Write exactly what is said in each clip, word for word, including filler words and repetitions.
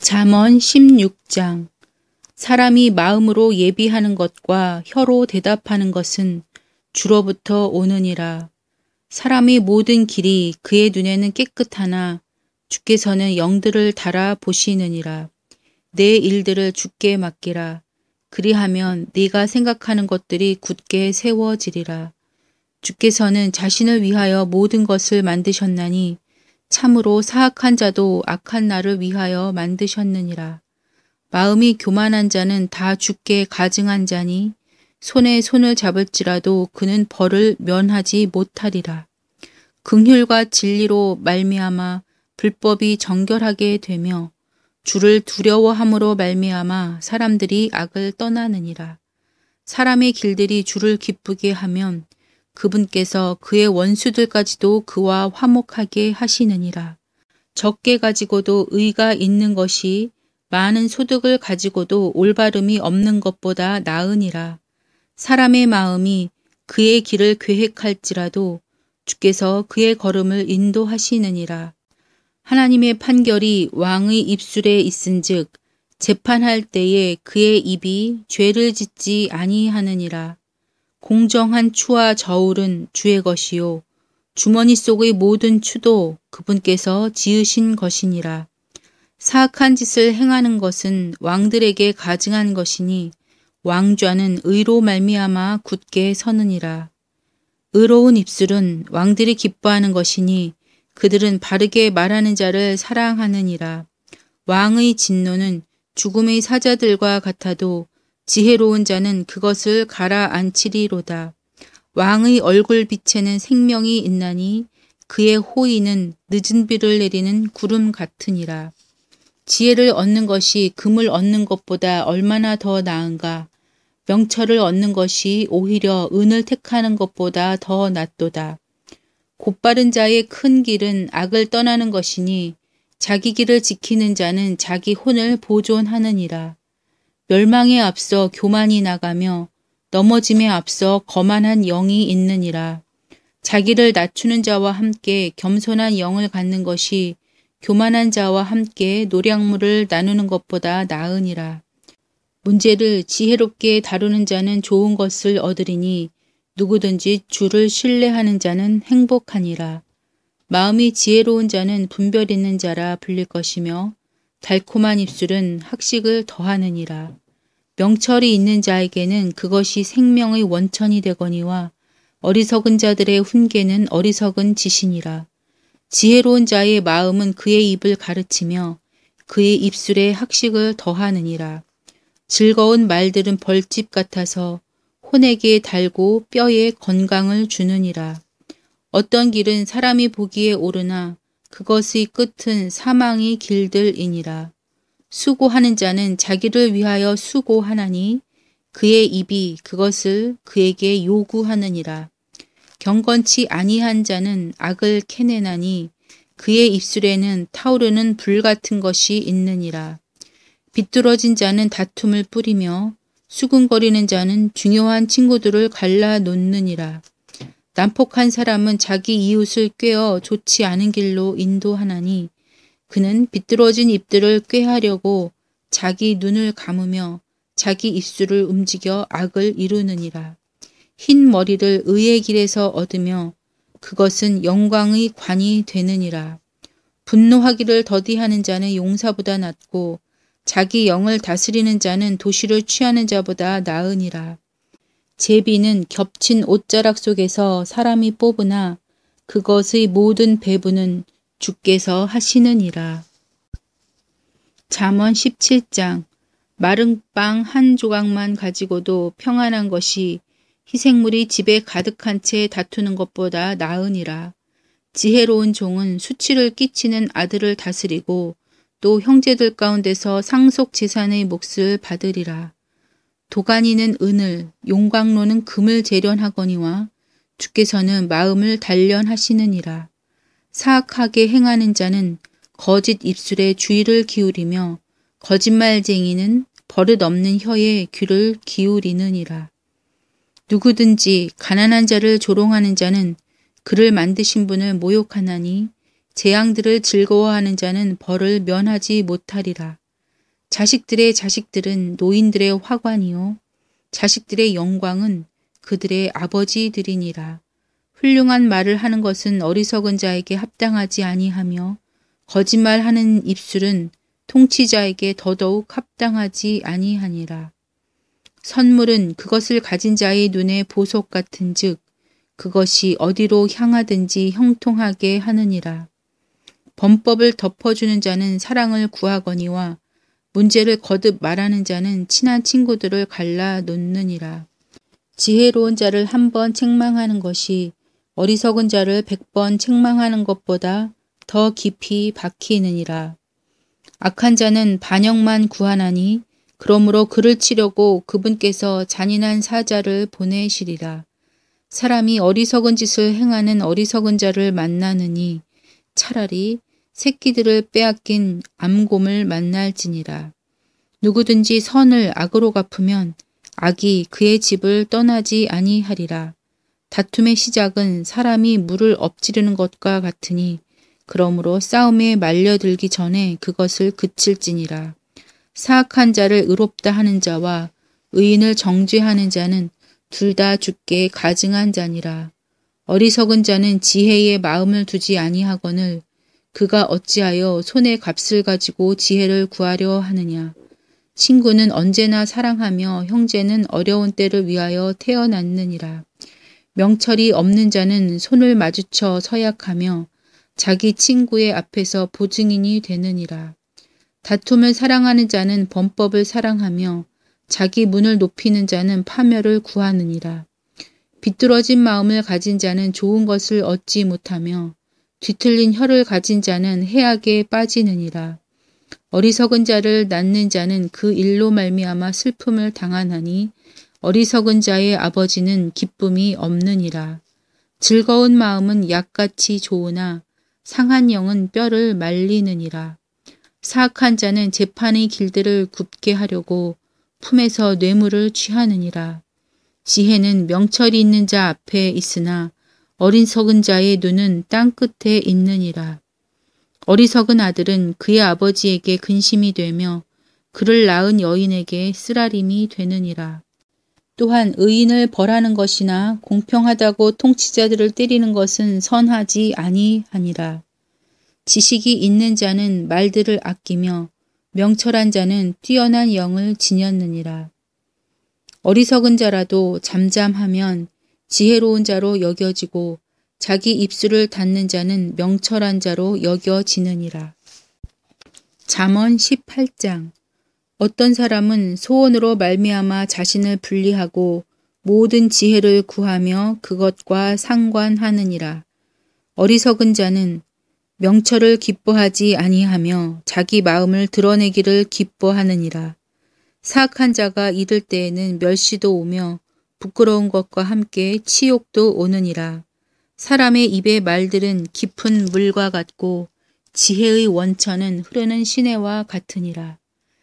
잠언 십육 장. 사람이 마음으로 예비하는 것과 혀로 대답하는 것은 주로부터 오느니라. 사람의 모든 길이 그의 눈에는 깨끗하나 주께서는 영들을 달아 보시느니라. 내 일들을 주께 맡기라. 그리하면 네가 생각하는 것들이 굳게 세워지리라. 주께서는 자신을 위하여 모든 것을 만드셨나니 참으로 사악한 자도 악한 나를 위하여 만드셨느니라. 마음이 교만한 자는 다 주께 가증한 자니 손에 손을 잡을지라도 그는 벌을 면하지 못하리라. 긍휼과 진리로 말미암아 불법이 정결하게 되며 주를 두려워함으로 말미암아 사람들이 악을 떠나느니라. 사람의 길들이 주를 기쁘게 하면 그분께서 그의 원수들까지도 그와 화목하게 하시느니라. 적게 가지고도 의가 있는 것이 많은 소득을 가지고도 올바름이 없는 것보다 나으니라. 사람의 마음이 그의 길을 계획할지라도 주께서 그의 걸음을 인도하시느니라. 하나님의 판결이 왕의 입술에 있은즉 재판할 때에 그의 입이 죄를 짓지 아니하느니라. 공정한 추와 저울은 주의 것이요 주머니 속의 모든 추도 그분께서 지으신 것이니라. 사악한 짓을 행하는 것은 왕들에게 가증한 것이니 왕좌는 의로 말미암아 굳게 서느니라. 의로운 입술은 왕들이 기뻐하는 것이니 그들은 바르게 말하는 자를 사랑하느니라. 왕의 진노는 죽음의 사자들과 같아도 지혜로운 자는 그것을 가라앉히리로다. 왕의 얼굴 빛에는 생명이 있나니 그의 호의는 늦은 비를 내리는 구름 같으니라. 지혜를 얻는 것이 금을 얻는 것보다 얼마나 더 나은가. 명철을 얻는 것이 오히려 은을 택하는 것보다 더 낫도다. 곧바른 자의 큰 길은 악을 떠나는 것이니 자기 길을 지키는 자는 자기 혼을 보존하느니라. 멸망에 앞서 교만이 나가며 넘어짐에 앞서 거만한 영이 있느니라. 자기를 낮추는 자와 함께 겸손한 영을 갖는 것이 교만한 자와 함께 노량물을 나누는 것보다 나으니라. 문제를 지혜롭게 다루는 자는 좋은 것을 얻으리니 누구든지 주를 신뢰하는 자는 행복하니라. 마음이 지혜로운 자는 분별 있는 자라 불릴 것이며 달콤한 입술은 학식을 더하느니라. 명철이 있는 자에게는 그것이 생명의 원천이 되거니와 어리석은 자들의 훈계는 어리석은 짓이니라. 지혜로운 자의 마음은 그의 입을 가르치며 그의 입술에 학식을 더하느니라. 즐거운 말들은 벌집 같아서 혼에게 달고 뼈에 건강을 주느니라. 어떤 길은 사람이 보기에 오르나 그것의 끝은 사망의 길들이니라. 수고하는 자는 자기를 위하여 수고하나니 그의 입이 그것을 그에게 요구하느니라. 경건치 아니한 자는 악을 캐내나니 그의 입술에는 타오르는 불 같은 것이 있느니라. 비뚤어진 자는 다툼을 뿌리며 수군거리는 자는 중요한 친구들을 갈라놓느니라. 난폭한 사람은 자기 이웃을 꾀어 좋지 않은 길로 인도하나니 그는 비뚤어진 입들을 꾀하려고 자기 눈을 감으며 자기 입술을 움직여 악을 이루느니라. 흰 머리를 의의 길에서 얻으며 그것은 영광의 관이 되느니라. 분노하기를 더디하는 자는 용사보다 낫고 자기 영을 다스리는 자는 도시를 취하는 자보다 나으니라. 제비는 겹친 옷자락 속에서 사람이 뽑으나 그것의 모든 배부는 주께서 하시느니라. 잠언 십칠 장. 마른 빵 한 조각만 가지고도 평안한 것이 희생물이 집에 가득한 채 다투는 것보다 나으니라. 지혜로운 종은 수치를 끼치는 아들을 다스리고 또 형제들 가운데서 상속 재산의 몫을 받으리라. 도가니는 은을, 용광로는 금을 재련하거니와 주께서는 마음을 단련하시느니라. 사악하게 행하는 자는 거짓 입술에 주의를 기울이며 거짓말쟁이는 버릇없는 혀에 귀를 기울이느니라. 누구든지 가난한 자를 조롱하는 자는 그를 만드신 분을 모욕하나니 재앙들을 즐거워하는 자는 벌을 면하지 못하리라. 자식들의 자식들은 노인들의 화관이요. 자식들의 영광은 그들의 아버지들이니라. 훌륭한 말을 하는 것은 어리석은 자에게 합당하지 아니하며 거짓말하는 입술은 통치자에게 더더욱 합당하지 아니하니라. 선물은 그것을 가진 자의 눈에 보석 같은즉 그것이 어디로 향하든지 형통하게 하느니라. 범법을 덮어주는 자는 사랑을 구하거니와 문제를 거듭 말하는 자는 친한 친구들을 갈라 놓느니라. 지혜로운 자를 한 번 책망하는 것이 어리석은 자를 백 번 책망하는 것보다 더 깊이 박히느니라. 악한 자는 반역만 구하나니 그러므로 그를 치려고 그분께서 잔인한 사자를 보내시리라. 사람이 어리석은 짓을 행하는 어리석은 자를 만나느니 차라리 새끼들을 빼앗긴 암곰을 만날지니라. 누구든지 선을 악으로 갚으면 악이 그의 집을 떠나지 아니하리라. 다툼의 시작은 사람이 물을 엎지르는 것과 같으니 그러므로 싸움에 말려들기 전에 그것을 그칠지니라. 사악한 자를 의롭다 하는 자와 의인을 정죄하는 자는 둘 다 죽게 가증한 자니라. 어리석은 자는 지혜의 마음을 두지 아니하거늘 그가 어찌하여 손의 값을 가지고 지혜를 구하려 하느냐. 친구는 언제나 사랑하며 형제는 어려운 때를 위하여 태어났느니라. 명철이 없는 자는 손을 마주쳐 서약하며 자기 친구의 앞에서 보증인이 되느니라. 다툼을 사랑하는 자는 범법을 사랑하며 자기 문을 높이는 자는 파멸을 구하느니라. 비뚤어진 마음을 가진 자는 좋은 것을 얻지 못하며 뒤틀린 혀를 가진 자는 해악에 빠지느니라. 어리석은 자를 낳는 자는 그 일로 말미암아 슬픔을 당하나니 어리석은 자의 아버지는 기쁨이 없느니라. 즐거운 마음은 약같이 좋으나 상한 영은 뼈를 말리느니라. 사악한 자는 재판의 길들을 굽게 하려고 품에서 뇌물을 취하느니라. 지혜는 명철이 있는 자 앞에 있으나 어리석은 자의 눈은 땅 끝에 있느니라. 어리석은 아들은 그의 아버지에게 근심이 되며 그를 낳은 여인에게 쓰라림이 되느니라. 또한 의인을 벌하는 것이나 공평하다고 통치자들을 때리는 것은 선하지 아니하니라. 지식이 있는 자는 말들을 아끼며 명철한 자는 뛰어난 영을 지녔느니라. 어리석은 자라도 잠잠하면 지혜로운 자로 여겨지고 자기 입술을 닫는 자는 명철한 자로 여겨지느니라. 잠언 십팔 장. 어떤 사람은 소원으로 말미암아 자신을 분리하고 모든 지혜를 구하며 그것과 상관하느니라. 어리석은 자는 명철을 기뻐하지 아니하며 자기 마음을 드러내기를 기뻐하느니라. 사악한 자가 이를 때에는 멸시도 오며 부끄러운 것과 함께 치욕도 오느니라. 사람의 입의 말들은 깊은 물과 같고 지혜의 원천은 흐르는 시내와 같으니라.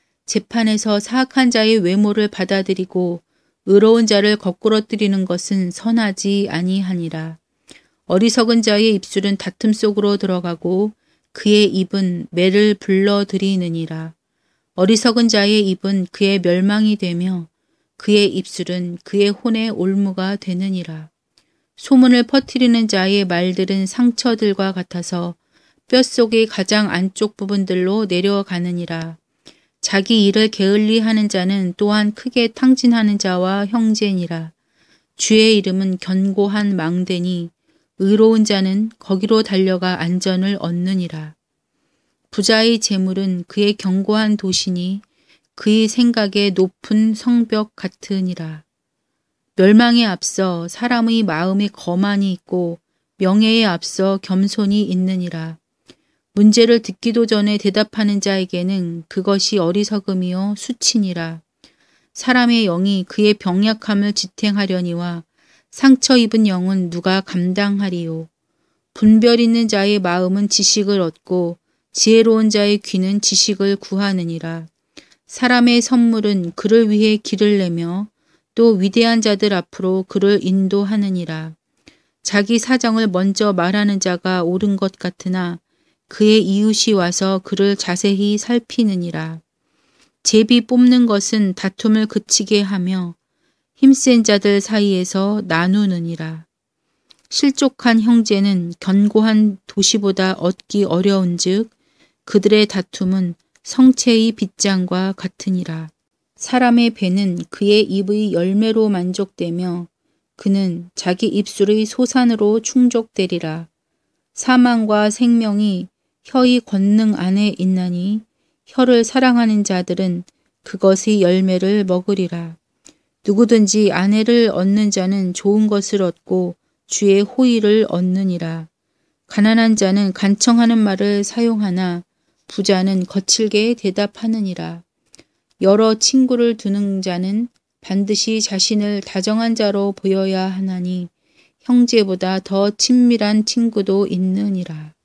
재판에서 사악한 자의 외모를 받아들이고 의로운 자를 거꾸러뜨리는 것은 선하지 아니하니라. 어리석은 자의 입술은 다툼 속으로 들어가고 그의 입은 매를 불러들이느니라. 어리석은 자의 입은 그의 멸망이 되며 그의 입술은 그의 혼의 올무가 되느니라. 소문을 퍼뜨리는 자의 말들은 상처들과 같아서 뼛속의 가장 안쪽 부분들로 내려가느니라. 자기 일을 게을리하는 자는 또한 크게 탕진하는 자와 형제니라. 주의 이름은 견고한 망대니 의로운 자는 거기로 달려가 안전을 얻느니라. 부자의 재물은 그의 견고한 도시니 그의 생각에 높은 성벽 같으니라. 멸망에 앞서 사람의 마음에 거만이 있고 명예에 앞서 겸손이 있느니라. 문제를 듣기도 전에 대답하는 자에게는 그것이 어리석음이요 수치니라. 사람의 영이 그의 병약함을 지탱하려니와 상처 입은 영은 누가 감당하리요. 분별 있는 자의 마음은 지식을 얻고 지혜로운 자의 귀는 지식을 구하느니라. 사람의 선물은 그를 위해 길을 내며 또 위대한 자들 앞으로 그를 인도하느니라. 자기 사정을 먼저 말하는 자가 옳은 것 같으나 그의 이웃이 와서 그를 자세히 살피느니라. 제비 뽑는 것은 다툼을 그치게 하며 힘센 자들 사이에서 나누느니라. 실족한 형제는 견고한 도시보다 얻기 어려운즉 그들의 다툼은 성체의 빗장과 같으니라. 사람의 배는 그의 입의 열매로 만족되며 그는 자기 입술의 소산으로 충족되리라. 사망과 생명이 혀의 권능 안에 있나니 혀를 사랑하는 자들은 그것의 열매를 먹으리라. 누구든지 아내를 얻는 자는 좋은 것을 얻고 주의 호의를 얻느니라. 가난한 자는 간청하는 말을 사용하나 부자는 거칠게 대답하느니라. 여러 친구를 두는 자는 반드시 자신을 다정한 자로 보여야 하나니 형제보다 더 친밀한 친구도 있느니라.